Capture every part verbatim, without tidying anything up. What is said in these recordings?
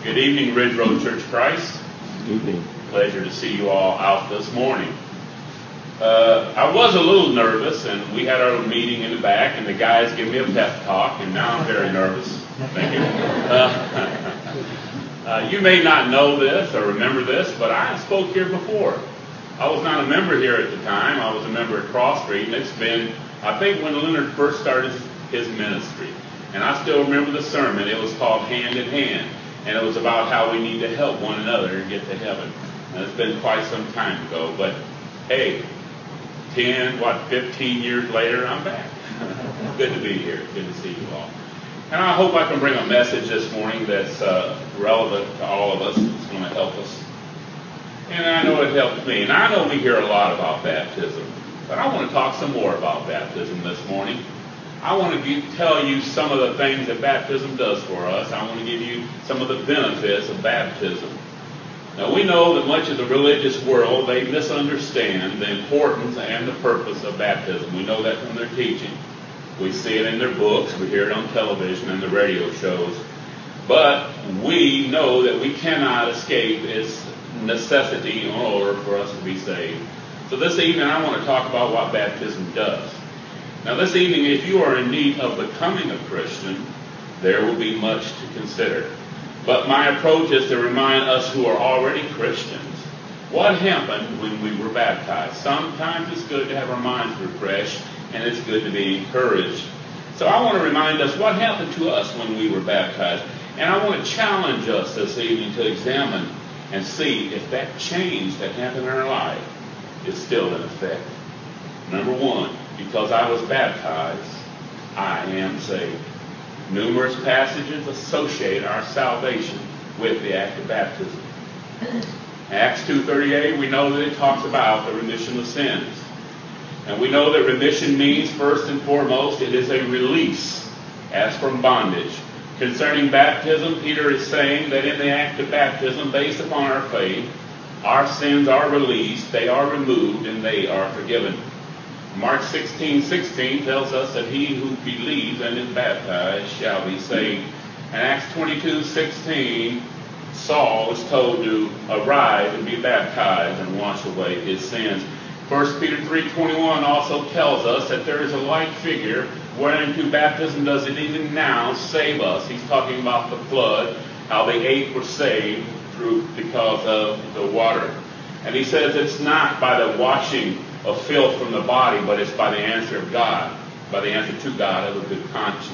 Good evening, Ridge Road Church of Christ. Good evening. Pleasure to see you all out this morning. Uh, I was a little nervous, and we had our little meeting in the back, and the guys gave me a pep talk, and now I'm very nervous. Thank you. Uh, uh, you may not know this or remember this, but I spoke here before. I was not a member here at the time. I was a member at Cross Street, and it's been, I think, when Leonard first started his ministry. And I still remember the sermon. It was called Hand in Hand, and it was about how we need to help one another and get to heaven. And it's been quite some time ago, but hey, ten, what, fifteen years later, I'm back. Good to be here. Good to see you all. And I hope I can bring a message this morning that's uh, relevant to all of us. It's going to help us. And I know it helps me. And I know we hear a lot about baptism, but I want to talk some more about baptism this morning. I want to give, tell you some of the things that baptism does for us. I want to give you some of the benefits of baptism. Now, we know that much of the religious world, they misunderstand the importance and the purpose of baptism. We know that from their teaching. We see it in their books. We hear it on television and the radio shows. But we know that we cannot escape its necessity in order for us to be saved. So this evening, I want to talk about what baptism does. Now, this evening, if you are in need of becoming a Christian, there will be much to consider. But my approach is to remind us who are already Christians what happened when we were baptized. Sometimes it's good to have our minds refreshed, and it's good to be encouraged. So I want to remind us what happened to us when we were baptized. And I want to challenge us this evening to examine and see if that change that happened in our life is still in effect. Number one, because I was baptized, I am saved. Numerous passages associate our salvation with the act of baptism. Acts two thirty-eight, we know that it talks about the remission of sins. And we know that remission means, first and foremost, it is a release as from bondage. Concerning baptism, Peter is saying that in the act of baptism, based upon our faith, our sins are released, they are removed, and they are forgiven. Mark sixteen sixteen tells us that he who believes and is baptized shall be saved. And Acts twenty-two sixteen, Saul was told to arise and be baptized and wash away his sins. First Peter three twenty-one also tells us that there is a like figure whereunto baptism does it even now save us. He's talking about the flood, how the eight were saved through because of the water. And he says it's not by the washing of filth from the body, but it's by the answer of God, by the answer to God of a good conscience.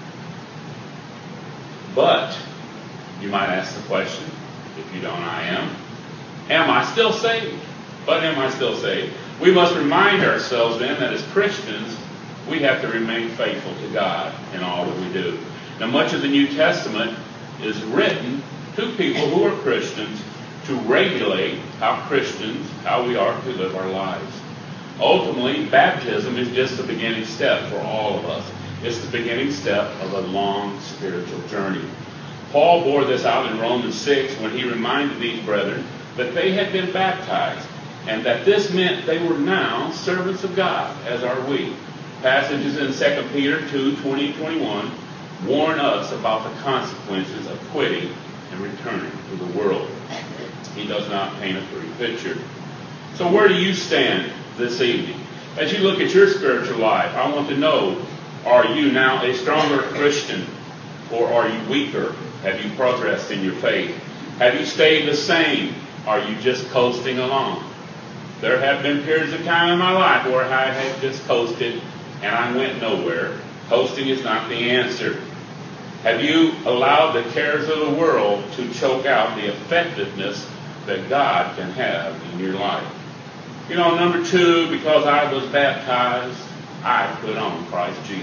But you might ask the question, if you don't, I am, am I still saved? But am I still saved? We must remind ourselves then that as Christians, we have to remain faithful to God in all that we do. Now, much of the New Testament is written to people who are Christians to regulate how Christians, how we are to live our lives. Ultimately, baptism is just the beginning step for all of us. It's the beginning step of a long spiritual journey. Paul bore this out in Romans six when he reminded these brethren that they had been baptized and that this meant they were now servants of God, as are we. Passages in Second Peter two twenty to twenty-one warn us about the consequences of quitting and returning to the world. He does not paint a pretty picture. So where do you stand this evening? As you look at your spiritual life, I want to know, are you now a stronger Christian or are you weaker? Have you progressed in your faith? Have you stayed the same? Are you just coasting along? There have been periods of time in my life where I have just coasted and I went nowhere. Coasting is not the answer. Have you allowed the cares of the world to choke out the effectiveness that God can have in your life? You know, number two, because I was baptized, I put on Christ Jesus.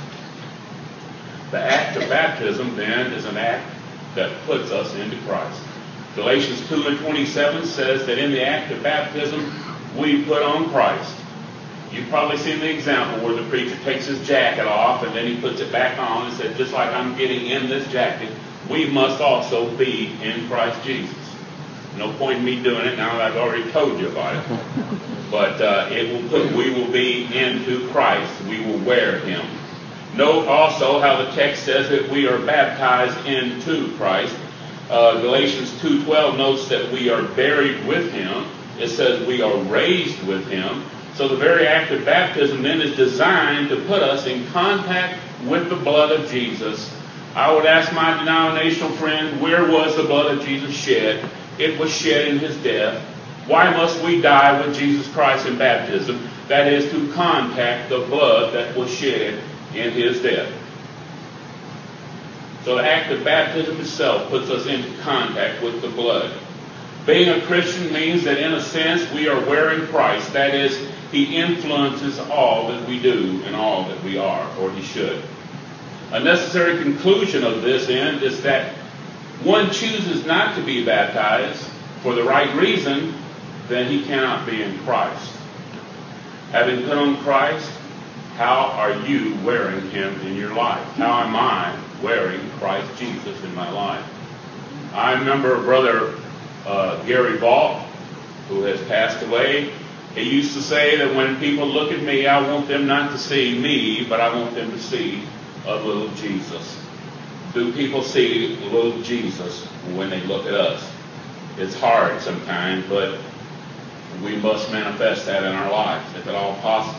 The act of baptism, then, is an act that puts us into Christ. Galatians two and twenty-seven says that in the act of baptism, we put on Christ. You've probably seen the example where the preacher takes his jacket off and then he puts it back on and says, just like I'm getting in this jacket, we must also be in Christ Jesus. No point in me doing it now that I've already told you about it. But uh, it will put, we will be into Christ. We will wear him. Note also how the text says that we are baptized into Christ. Uh, Galatians two twelve notes that we are buried with him. It says we are raised with him. So the very act of baptism then is designed to put us in contact with the blood of Jesus. I would ask my denominational friend, where was the blood of Jesus shed? It was shed in his death. Why must we die with Jesus Christ in baptism? That is to contact the blood that was shed in his death. So the act of baptism itself puts us into contact with the blood. Being a Christian means that in a sense we are wearing Christ. That is, he influences all that we do and all that we are, or he should. A necessary conclusion of this end is that one chooses not to be baptized for the right reason, then he cannot be in Christ. Having put on Christ, how are you wearing him in your life? How am I wearing Christ Jesus in my life? I remember Brother uh, Gary Vault, who has passed away. He used to say that when people look at me, I want them not to see me, but I want them to see a little Jesus. Do people see a little Jesus when they look at us? It's hard sometimes, but we must manifest that in our lives, if at all possible.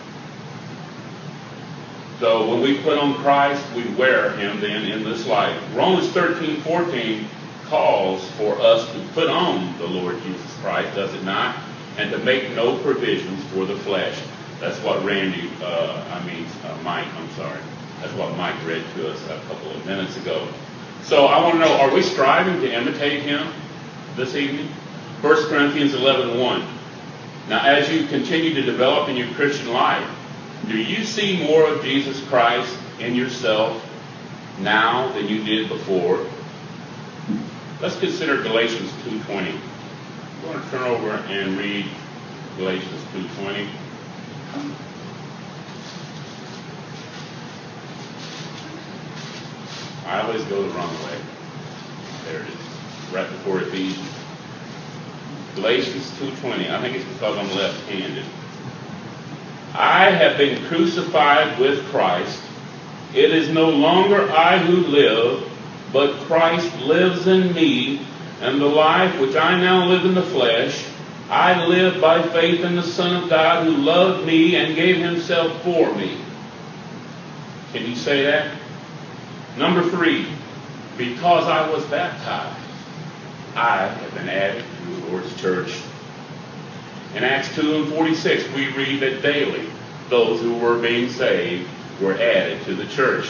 So when we put on Christ, we wear him then in this life. Romans thirteen fourteen calls for us to put on the Lord Jesus Christ, does it not? And to make no provisions for the flesh. That's what Randy, uh, I mean, uh, Mike, I'm sorry. That's what Mike read to us a couple of minutes ago. So I want to know, are we striving to imitate him this evening? First Corinthians eleven one. Now, as you continue to develop in your Christian life, do you see more of Jesus Christ in yourself now than you did before? Let's consider Galatians two twenty. I'm going to turn over and read Galatians two twenty. I always go the wrong way. There it is, right before Ephesians. Galatians two twenty. I think it's because I'm left-handed. I have been crucified with Christ. It is no longer I who live, but Christ lives in me, and the life which I now live in the flesh, I live by faith in the Son of God who loved me and gave himself for me. Can you say that? Number three, because I was baptized, I have been added to the Lord's church. In Acts two and forty-six, we read that daily those who were being saved were added to the church.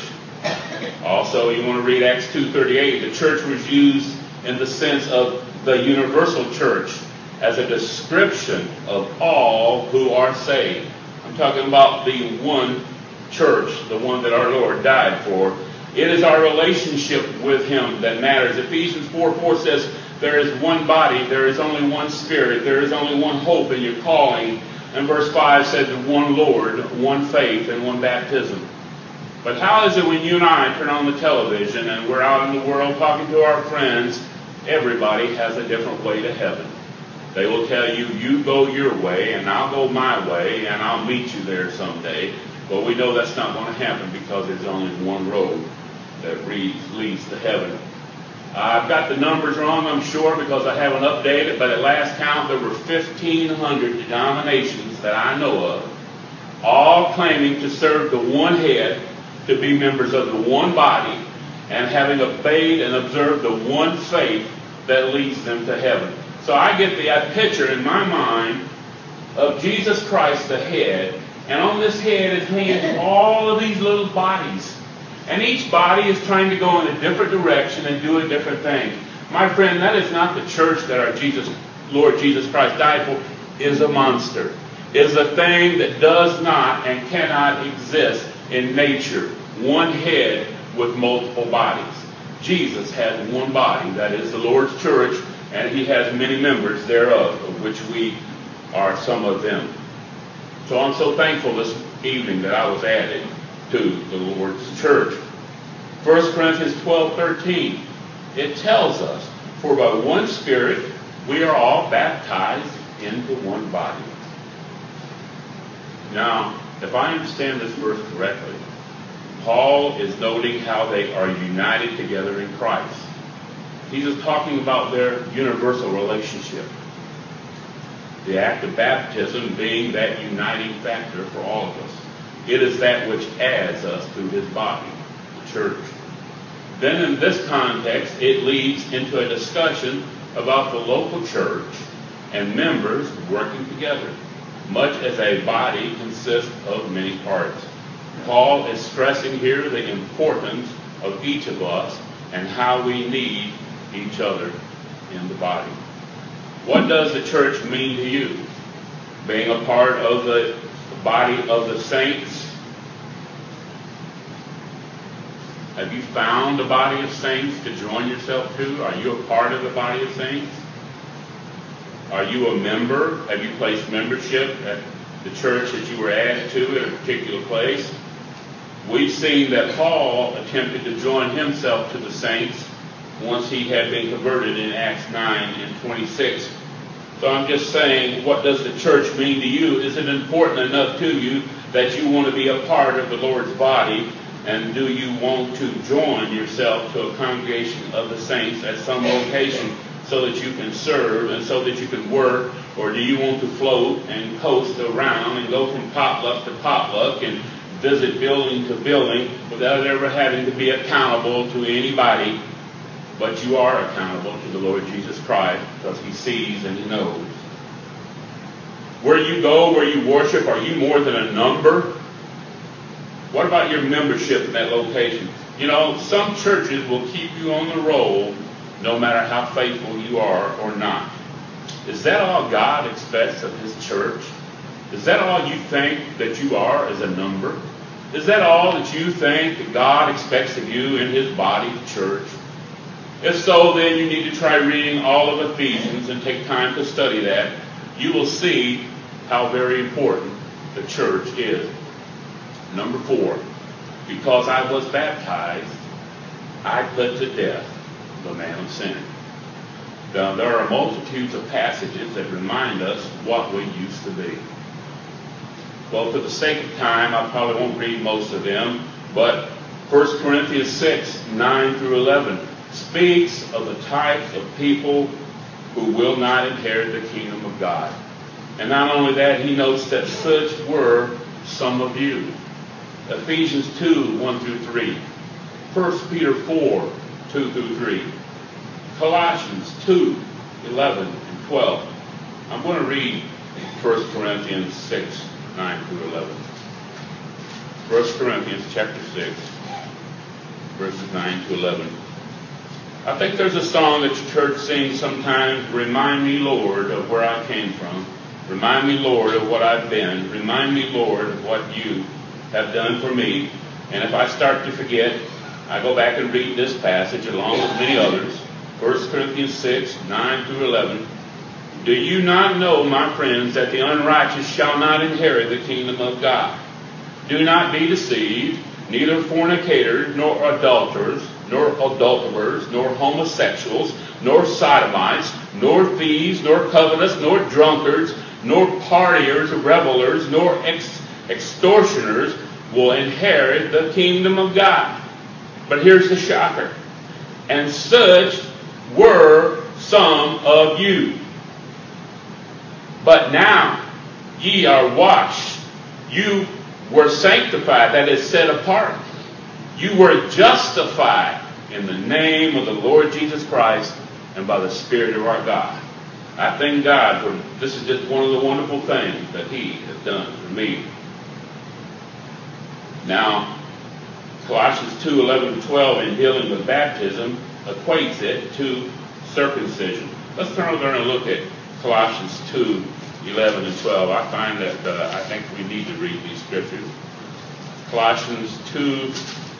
Also, you want to read Acts two thirty-eight. The church was used in the sense of the universal church as a description of all who are saved. I'm talking about the one church, the one that our Lord died for. It is our relationship with him that matters. Ephesians four four says, there is one body, there is only one Spirit, there is only one hope in your calling. And verse five said, one Lord, one faith, and one baptism. But how is it when you and I turn on the television and we're out in the world talking to our friends, everybody has a different way to heaven. They will tell you, you go your way and I'll go my way and I'll meet you there someday. But we know that's not going to happen because there's only one road that leads, leads to heaven. Uh, I've got the numbers wrong, I'm sure, because I haven't updated, but at last count there were fifteen hundred denominations that I know of, all claiming to serve the one head, to be members of the one body, and having obeyed and observed the one faith that leads them to heaven. So I get the uh, picture in my mind of Jesus Christ, the head, and on this head is hanging all of these little bodies. And each body is trying to go in a different direction and do a different thing. My friend, that is not the church that our Jesus, Lord Jesus Christ died for. It is a monster. It is a thing that does not and cannot exist in nature. One head with multiple bodies. Jesus has one body, that is the Lord's church, and he has many members thereof, of which we are some of them. So I'm so thankful this evening that I was added to the Lord's church. First Corinthians twelve thirteen, it tells us, for by one Spirit we are all baptized into one body. Now, if I understand this verse correctly, Paul is noting how they are united together in Christ. He's just talking about their universal relationship. The act of baptism being that uniting factor for all of us. It is that which adds us to his body, the church. Then in this context, it leads into a discussion about the local church and members working together, much as a body consists of many parts. Paul is stressing here the importance of each of us and how we need each other in the body. What does the church mean to you? Being a part of the body of the saints? Have you found a body of saints to join yourself to? Are you a part of the body of saints? Are you a member? Have you placed membership at the church that you were added to at a particular place? We've seen that Paul attempted to join himself to the saints once he had been converted in Acts nine and twenty-six. So I'm just saying, what does the church mean to you? Is it important enough to you that you want to be a part of the Lord's body? And do you want to join yourself to a congregation of the saints at some location so that you can serve and so that you can work? Or do you want to float and coast around and go from potluck to potluck and visit building to building without ever having to be accountable to anybody? But you are accountable to the Lord Jesus Christ because he sees and he knows. Where you go, where you worship, are you more than a number? What about your membership in that location? You know, some churches will keep you on the roll no matter how faithful you are or not. Is that all God expects of his church? Is that all you think that you are as a number? Is that all that you think that God expects of you in his body, the church? If so, then you need to try reading all of Ephesians and take time to study that. You will see how very important the church is. Number four, because I was baptized, I put to death the man of sin. Now, there are multitudes of passages that remind us what we used to be. Well, for the sake of time, I probably won't read most of them, but First Corinthians six, nine through eleven speaks of the types of people who will not inherit the kingdom of God. And not only that, he notes that such were some of you. Ephesians two, one through three. First Peter four, two through three. Colossians two, eleven and twelve. I'm going to read First Corinthians six, nine through eleven. First Corinthians chapter six, verses nine to eleven. I think there's a song that the church sings sometimes, remind me, Lord, of where I came from. Remind me, Lord, of what I've been. Remind me, Lord, of what you have done for me. And if I start to forget, I go back and read this passage along with many others. First Corinthians six, nine through eleven. Do you not know, my friends, that the unrighteous shall not inherit the kingdom of God? Do not be deceived, neither fornicators, nor adulterers, nor adulterers, nor homosexuals, nor sodomites, nor thieves, nor covetous, nor drunkards, nor partiers, revelers, nor ex- extortioners will inherit the kingdom of God. But here's the shocker. And such were some of you. But now ye are washed. You were sanctified, that is, set apart. You were justified in the name of the Lord Jesus Christ and by the Spirit of our God. I thank God for this is just one of the wonderful things that he has done for me. Now, Colossians two, eleven to twelve in dealing with baptism equates it to circumcision. Let's turn over and look at Colossians two, eleven and twelve. I find that uh, I think we need to read these scriptures. Colossians two,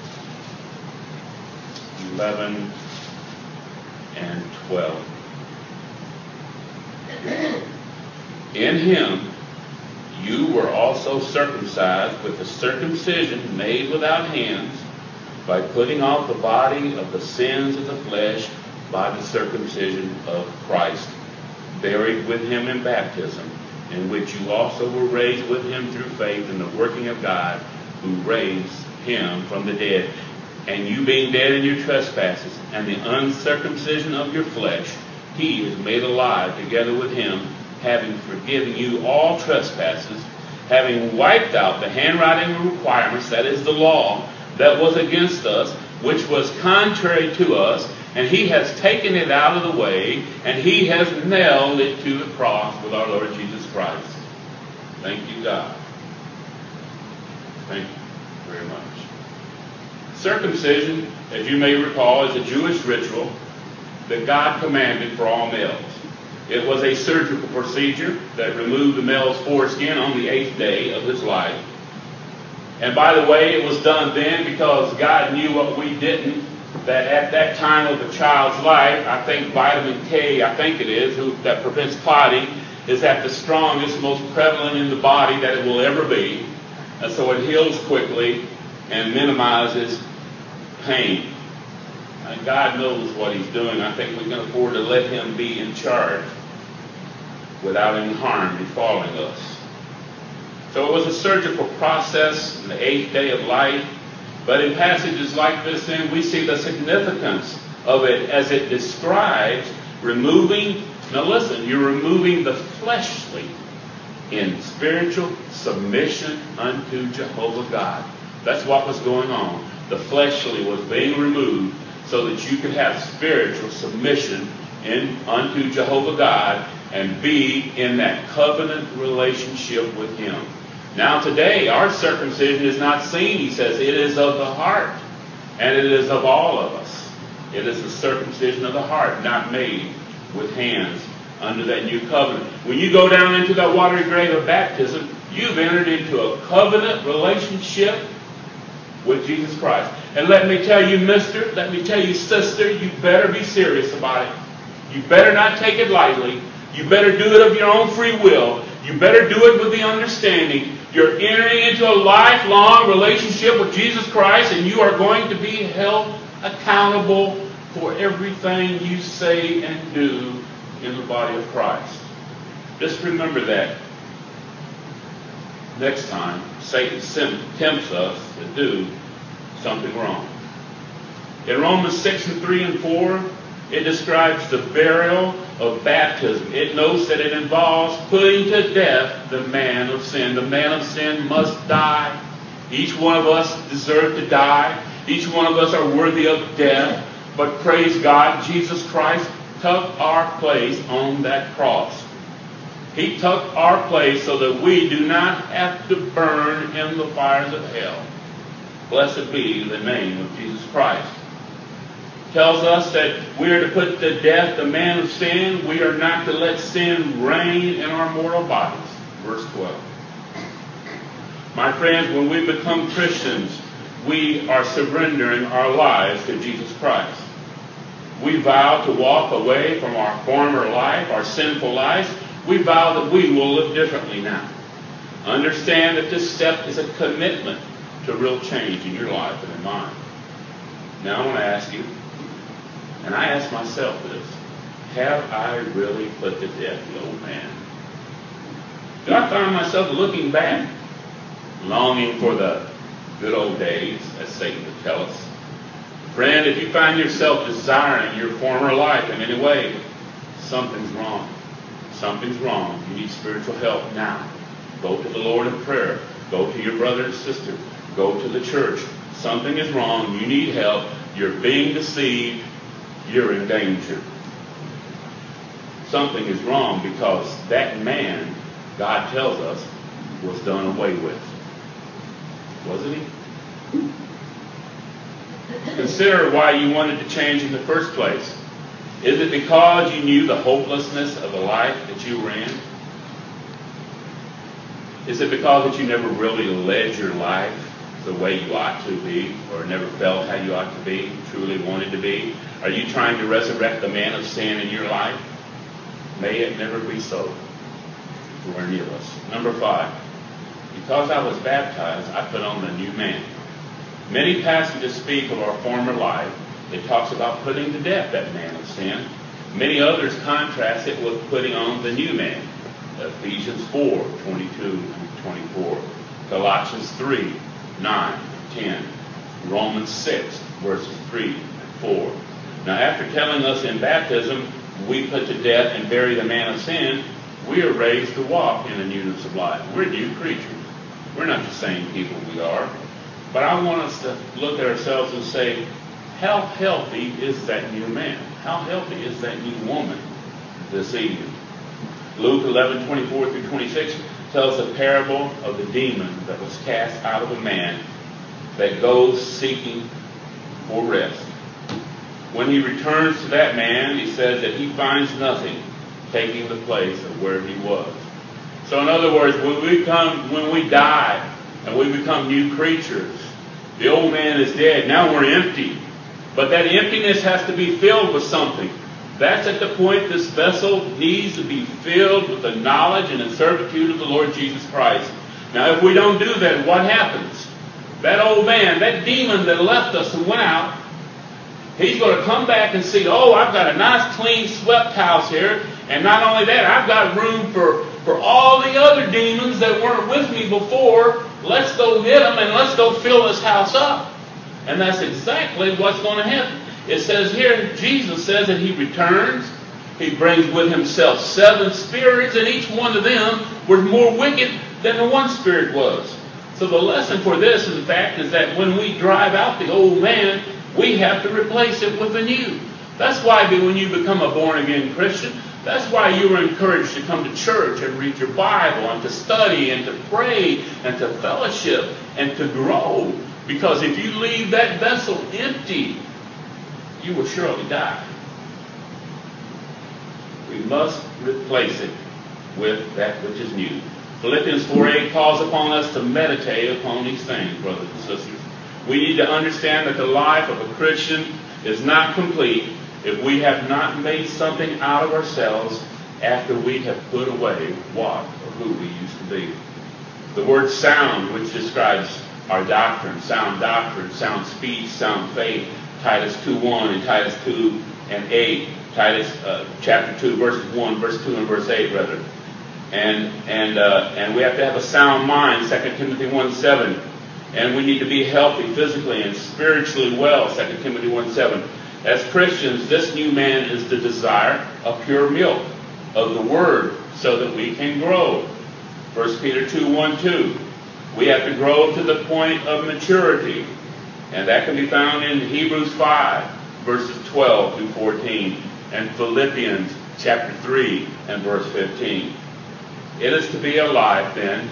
eleven and twelve. In him you were also circumcised with a circumcision made without hands, by putting off the body of the sins of the flesh by the circumcision of Christ, buried with him in baptism, in which you also were raised with him through faith in the working of God, who raised him from the dead. And you being dead in your trespasses and the uncircumcision of your flesh, he is made alive together with him, having forgiven you all trespasses, having wiped out the handwriting of requirements, that is the law, that was against us, which was contrary to us, and he has taken it out of the way, and he has nailed it to the cross with our Lord Jesus Christ. Thank you, God. Thank you very much. Circumcision, as you may recall, is a Jewish ritual that God commanded for all males. It was a surgical procedure that removed the male's foreskin on the eighth day of his life. And by the way, it was done then because God knew what we didn't, that at that time of a child's life, I think vitamin K, I think it is, who, that prevents clotting, is at the strongest, most prevalent in the body that it will ever be. And so it heals quickly and minimizes pain. And God knows what he's doing. I think we can afford to let him be in charge without any harm befalling us. So it was a surgical process in the eighth day of life. But in passages like this, then, we see the significance of it as it describes removing, now listen, you're removing the fleshly in spiritual submission unto Jehovah God. That's what was going on. The fleshly was being removed so that you could have spiritual submission in unto Jehovah God and be in that covenant relationship with him. Now today, our circumcision is not seen. He says it is of the heart, and it is of all of us. It is the circumcision of the heart, not made with hands under that new covenant. When you go down into that watery grave of baptism, you've entered into a covenant relationship with Jesus Christ. And let me tell you, mister, let me tell you, sister, you better be serious about it. You better not take it lightly. You better do it of your own free will. You better do it with the understanding you're entering into a lifelong relationship with Jesus Christ, and you are going to be held accountable for everything you say and do in the body of Christ. Just remember that next time Satan tempts us to do something wrong. In Romans six and three and four, it describes the burial of baptism. It notes that it involves putting to death the man of sin. The man of sin must die. Each one of us deserve to die. Each one of us are worthy of death. But praise God, Jesus Christ took our place on that cross. He took our place so that we do not have to burn in the fires of hell. Blessed be the name of Jesus Christ. Tells us that we are to put to death the man of sin. We are not to let sin reign in our mortal bodies. Verse twelve. My friends, when we become Christians, we are surrendering our lives to Jesus Christ. We vow to walk away from our former life, our sinful lives. We vow that we will live differently now. Understand that this step is a commitment to real change in your life and in mine. Now I want to ask you, and I ask myself this, have I really put to death the old man? Do I find myself looking back, longing for the good old days, as Satan would tell us? Friend, if you find yourself desiring your former life in any way, something's wrong. Something's wrong. You need spiritual help now. Go to the Lord in prayer. Go to your brother and sister. Go to the church. Something is wrong. You need help. You're being deceived. You're in danger. Something is wrong because that man, God tells us, was done away with. Wasn't he? Consider why you wanted to change in the first place. Is it because you knew the hopelessness of the life that you were in? Is it because that you never really led your life the way you ought to be, or never felt how you ought to be, truly wanted to be? Are you trying to resurrect the man of sin in your life? May it never be so for any of us. Number five, because I was baptized, I put on the new man. Many passages speak of our former life. It talks about putting to death that man of sin. Many others contrast it with putting on the new man. Ephesians four, twenty-two and twenty-four. Colossians three, nine, ten. Romans six, verses three and four. Now, after telling us in baptism we put to death and bury the man of sin, we are raised to walk in the newness of life. We're new creatures. We're not the same people we are. But I want us to look at ourselves and say, how healthy is that new man? How healthy is that new woman this evening? Luke eleven, twenty-four through twenty-six tells a parable of the demon that was cast out of a man that goes seeking for rest. When he returns to that man, he says that he finds nothing taking the place of where he was. So in other words, when we come, when we die and we become new creatures, the old man is dead. Now we're empty. But that emptiness has to be filled with something. That's at the point this vessel needs to be filled with the knowledge and the servitude of the Lord Jesus Christ. Now if we don't do that, what happens? That old man, that demon that left us and went out, he's going to come back and see, oh, I've got a nice clean swept house here. And not only that, I've got room for, for all the other demons that weren't with me before. Let's go get them and let's go fill this house up. And that's exactly what's going to happen. It says here, Jesus says that he returns. He brings with himself seven spirits, and each one of them was more wicked than the one spirit was. So the lesson for this, in fact, is that when we drive out the old man, we have to replace it with a new. That's why when you become a born-again Christian, that's why you are encouraged to come to church and read your Bible and to study and to pray and to fellowship and to grow. Because if you leave that vessel empty, you will surely die. We must replace it with that which is new. Philippians four eight calls upon us to meditate upon these things, brothers and sisters. We need to understand that the life of a Christian is not complete if we have not made something out of ourselves after we have put away what or who we used to be. The word sound, which describes our doctrine, sound doctrine, sound speech, sound faith, Titus two one and Titus two and eight, Titus uh, chapter two, verses one, verse two and verse eight, rather. And and uh, and we have to have a sound mind, Second Timothy one seven. And we need to be healthy physically and spiritually well, Second Timothy one seven. As Christians, this new man is the desire of pure milk, of the Word, so that we can grow. First Peter two one two. We have to grow to the point of maturity. And that can be found in Hebrews five, verses twelve through fourteen, and Philippians chapter three and verse fifteen. It is to be a life, then,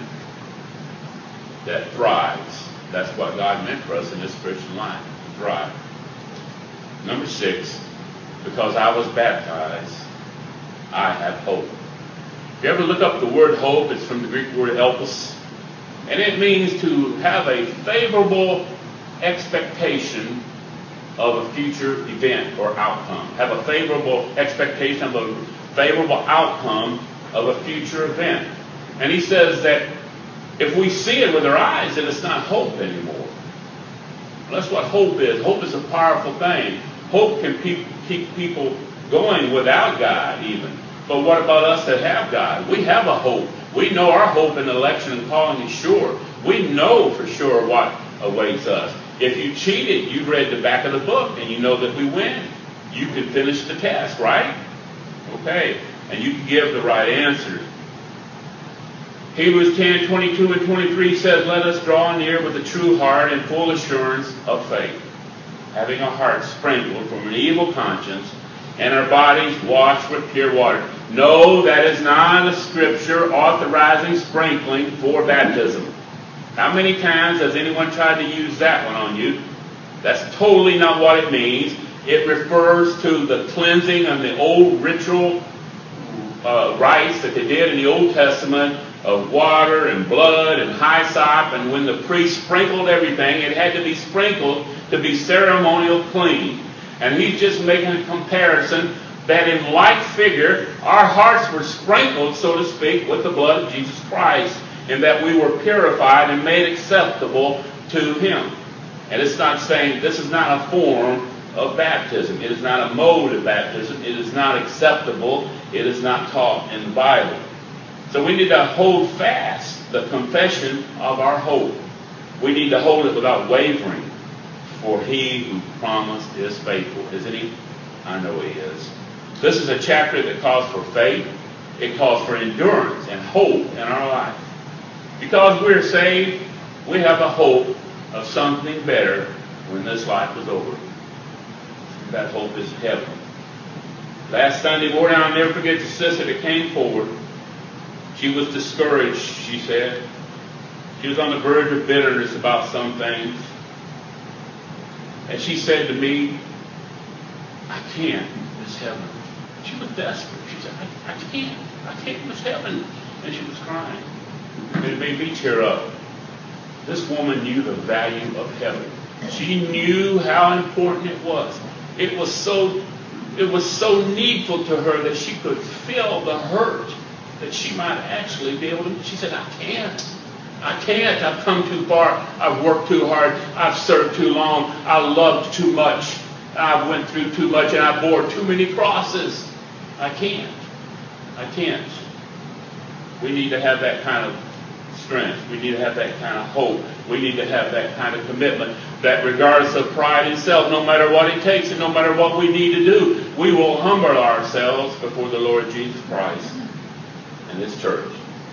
that thrives. That's what God meant for us in this Christian life, to thrive. Number six, because I was baptized, I have hope. If you ever look up the word hope, it's from the Greek word elpis, and it means to have a favorable expectation of a future event or outcome. Have a favorable expectation of a favorable outcome of a future event. And he says that if we see it with our eyes, then it's not hope anymore. That's what hope is. Hope is a powerful thing. Hope can keep, keep people going without God even. But what about us that have God? We have a hope. We know our hope in election and calling is sure. We know for sure what awaits us. If you cheated, you read the back of the book and you know that we win. You can finish the test, right? Okay. And you can give the right answer. Hebrews ten twenty-two and twenty-three says, let us draw near with a true heart and full assurance of faith, having a heart sprinkled from an evil conscience and our bodies washed with pure water. No, that is not a scripture authorizing sprinkling for baptism. How many times has anyone tried to use that one on you? That's totally not what it means. It refers to the cleansing of the old ritual uh, rites that they did in the Old Testament of water and blood and hyssop, and when the priest sprinkled everything, it had to be sprinkled to be ceremonial clean. And he's just making a comparison that in like figure, our hearts were sprinkled, so to speak, with the blood of Jesus Christ, and that we were purified and made acceptable to him. And it's not saying this is not a form of baptism. It is not a mode of baptism. It is not acceptable. It is not taught in the Bible. So we need to hold fast the confession of our hope. We need to hold it without wavering. For he who promised is faithful, isn't he? I know he is. This is a chapter that calls for faith. It calls for endurance and hope in our life. Because we're saved, we have a hope of something better when this life is over. That hope is heaven. Last Sunday morning, I'll never forget the sister that came forward. She was discouraged, she said. She was on the verge of bitterness about some things. And she said to me, I can't miss heaven. She was desperate. She said, I, I can't. I can't miss heaven. And she was crying. And it made me tear up. This woman knew the value of heaven. She knew how important it was. It was so, it was so needful to her that she could feel the hurt that she might actually be able to. She said, I can't. I can't. I've come too far. I've worked too hard. I've served too long. I loved too much. I went through too much and I bore too many crosses. I can't. I can't. We need to have that kind of strength. We need to have that kind of hope. We need to have that kind of commitment that regardless of pride and self, no matter what it takes and no matter what we need to do, we will humble ourselves before the Lord Jesus Christ and His church.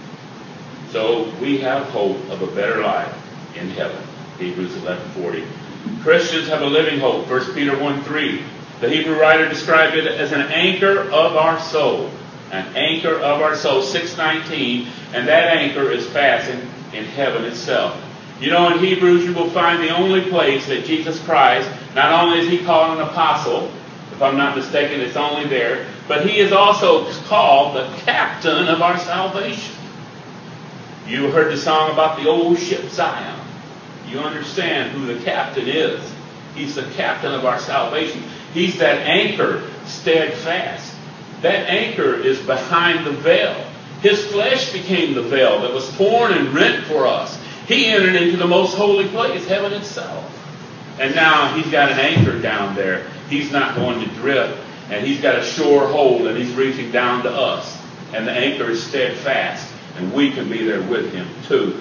So we have hope of a better life in heaven. Hebrews eleven forty. Christians have a living hope. First Peter one three. The Hebrew writer described it as an anchor of our soul. An anchor of our soul. six nineteen. And that anchor is fastened in heaven itself. You know, in Hebrews you will find the only place that Jesus Christ, not only is He called an apostle, if I'm not mistaken, it's only there, but He is also called the captain of our salvation. You heard the song about the old ship Zion. You understand who the captain is. He's the captain of our salvation. He's that anchor steadfast. That anchor is behind the veil. His flesh became the veil that was torn and rent for us. He entered into the most holy place, heaven itself. And now He's got an anchor down there. He's not going to drift. And He's got a sure hold and He's reaching down to us. And the anchor is steadfast. And we can be there with Him too.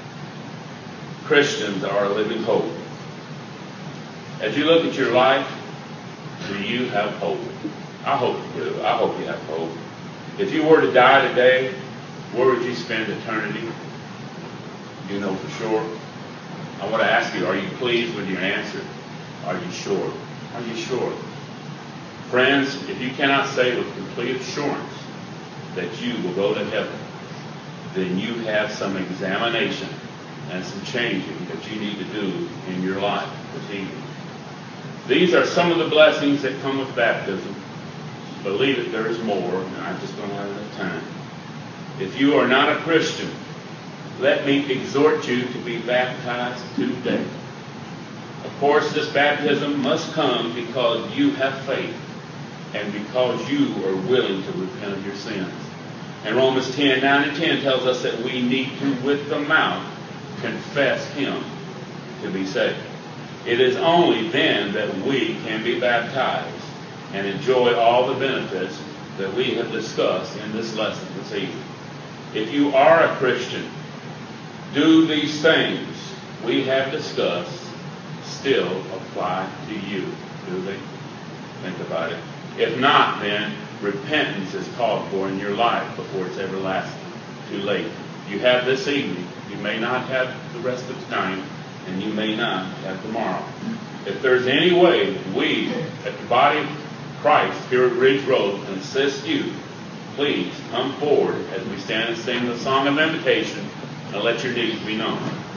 Christians are a living hope. As you look at your life, do you have hope? I hope you do. I hope you have hope. If you were to die today, where would you spend eternity? Do you know for sure? I want to ask you, are you pleased with your answer? Are you sure? Are you sure? Friends, if you cannot say with complete assurance that you will go to heaven, then you have some examination and some changing that you need to do in your life this evening. These are some of the blessings that come with baptism. Believe it, there is more, and I just don't have enough time. If you are not a Christian, let me exhort you to be baptized today. Of course, this baptism must come because you have faith and because you are willing to repent of your sins. And Romans ten, nine and ten tells us that we need to, with the mouth, confess Him to be saved. It is only then that we can be baptized and enjoy all the benefits that we have discussed in this lesson this evening. If you are a Christian, do these things we have discussed still apply to you? Do they? Think about it. If not, then repentance is called for in your life before it's everlasting. Too late. You have this evening. You may not have the rest of the time, and you may not have tomorrow. If there's any way we, at the body of Christ here at Ridge Road, can assist you, please come forward as we stand and sing the song of invitation and let your needs be known.